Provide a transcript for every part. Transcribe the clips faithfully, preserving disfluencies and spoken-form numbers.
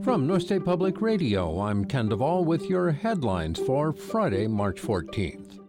From North State Public Radio, I'm Ken Duvall with your headlines for Friday, March fourteenth.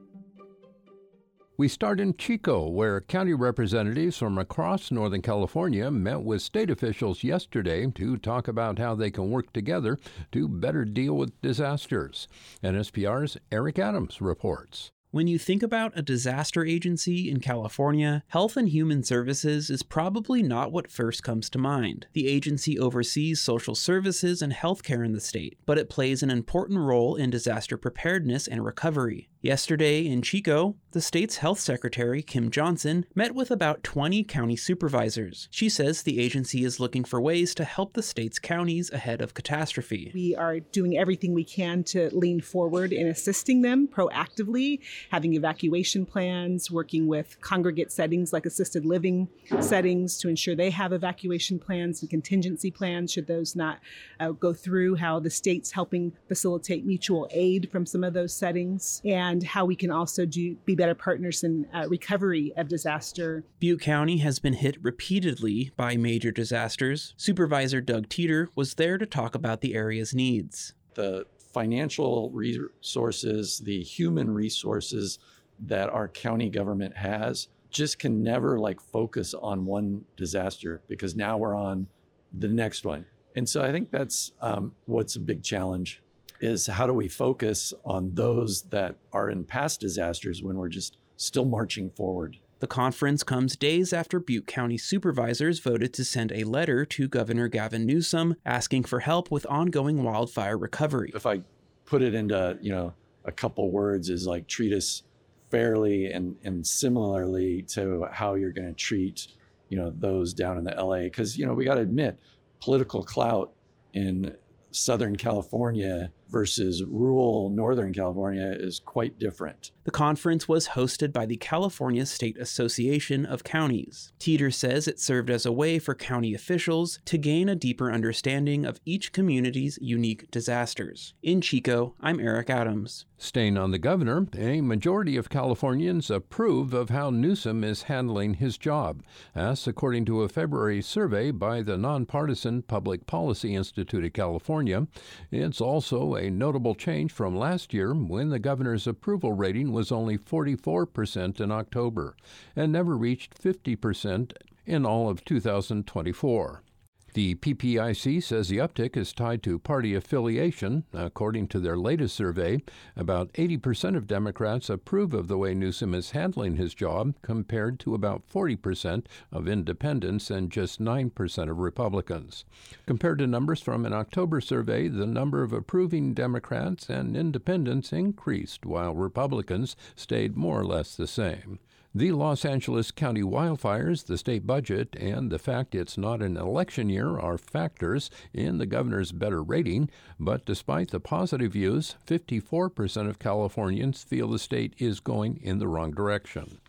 We start in Chico, where county representatives from across Northern California met with state officials yesterday to talk about how they can work together to better deal with disasters. N S P R's Eric Adams reports. When you think about a disaster agency in California, Health and Human Services is probably not what first comes to mind. The agency oversees social services and healthcare in the state, but it plays an important role in disaster preparedness and recovery. Yesterday in Chico, the state's health secretary, Kim Johnson, met with about twenty county supervisors. She says the agency is looking for ways to help the state's counties ahead of catastrophe. We are doing everything we can to lean forward in assisting them proactively, having evacuation plans, working with congregate settings like assisted living settings to ensure they have evacuation plans and contingency plans should those not uh, go through, how the state's helping facilitate mutual aid from some of those settings, and and how we can also do be better partners in uh, recovery of disaster. Butte County has been hit repeatedly by major disasters. Supervisor Doug Teeter was there to talk about the area's needs. The financial resources, the human resources that our county government has just can never like focus on one disaster because now we're on the next one. And so I think that's um, what's a big challenge. Is how do we focus on those that are in past disasters when we're just still marching forward? The conference comes days after Butte County supervisors voted to send a letter to Governor Gavin Newsom asking for help with ongoing wildfire recovery. If I put it into, you know, a couple words is like treat us fairly and, and similarly to how you're going to treat, you know, those down in the L A. Because, you know, we got to admit, political clout in Southern California versus rural Northern California is quite different. The conference was hosted by the California State Association of Counties. Teeter says it served as a way for county officials to gain a deeper understanding of each community's unique disasters. In Chico, I'm Eric Adams. Staying on the governor, a majority of Californians approve of how Newsom is handling his job. That's according to a February survey by the nonpartisan Public Policy Institute of California. It's also a notable change from last year when the governor's approval rating was only forty-four percent in October and never reached fifty percent in all of two thousand twenty-four. The P P I C says the uptick is tied to party affiliation. According to their latest survey, about eighty percent of Democrats approve of the way Newsom is handling his job, compared to about forty percent of independents and just nine percent of Republicans. Compared to numbers from an October survey, the number of approving Democrats and independents increased, while Republicans stayed more or less the same. The Los Angeles County wildfires, the state budget, and the fact it's not an election year are factors in the governor's better rating, but despite the positive views, fifty-four percent of Californians feel the state is going in the wrong direction.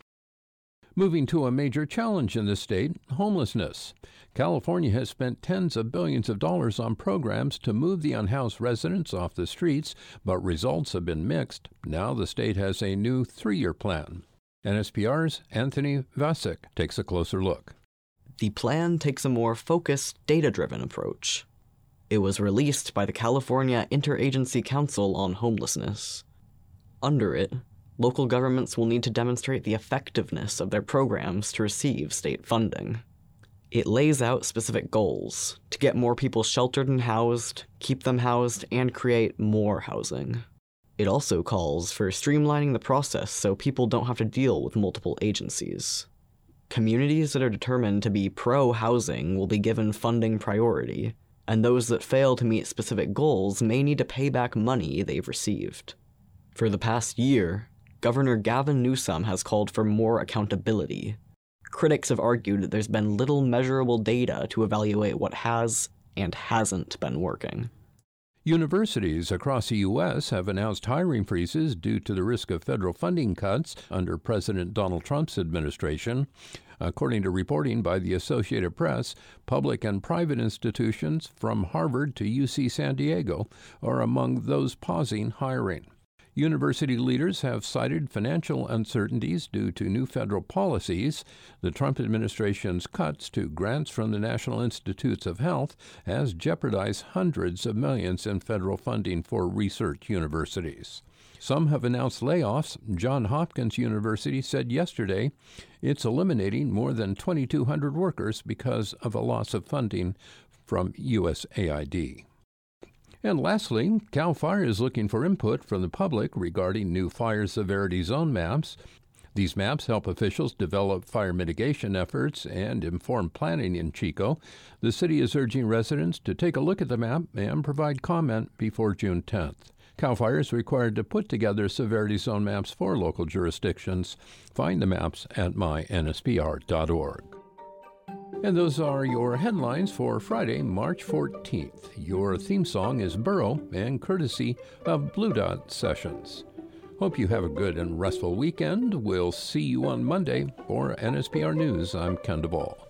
Moving to a major challenge in the state, homelessness. California has spent tens of billions of dollars on programs to move the unhoused residents off the streets, but results have been mixed. Now the state has a new three-year plan. N S P R's Anthony Vasek takes a closer look. The plan takes a more focused, data-driven approach. It was released by the California Interagency Council on Homelessness. Under it, local governments will need to demonstrate the effectiveness of their programs to receive state funding. It lays out specific goals to get more people sheltered and housed, keep them housed, and create more housing. It also calls for streamlining the process so people don't have to deal with multiple agencies. Communities that are determined to be pro-housing will be given funding priority, and those that fail to meet specific goals may need to pay back money they've received. For the past year, Governor Gavin Newsom has called for more accountability. Critics have argued that there's been little measurable data to evaluate what has and hasn't been working. Universities across the U S have announced hiring freezes due to the risk of federal funding cuts under President Donald Trump's administration. According to reporting by the Associated Press, public and private institutions from Harvard to U C San Diego are among those pausing hiring. University leaders have cited financial uncertainties due to new federal policies. The Trump administration's cuts to grants from the National Institutes of Health has jeopardized hundreds of millions in federal funding for research universities. Some have announced layoffs. Johns Hopkins University said yesterday it's eliminating more than twenty-two hundred workers because of a loss of funding from U S A I D. And lastly, CAL FIRE is looking for input from the public regarding new fire severity zone maps. These maps help officials develop fire mitigation efforts and inform planning in Chico. The city is urging residents to take a look at the map and provide comment before June tenth. CAL FIRE is required to put together severity zone maps for local jurisdictions. Find the maps at my N S P R dot org. And those are your headlines for Friday, March fourteenth. Your theme song is Burrow and courtesy of Blue Dot Sessions. Hope you have a good and restful weekend. We'll see you on Monday. For N S P R News, I'm Ken Duvall.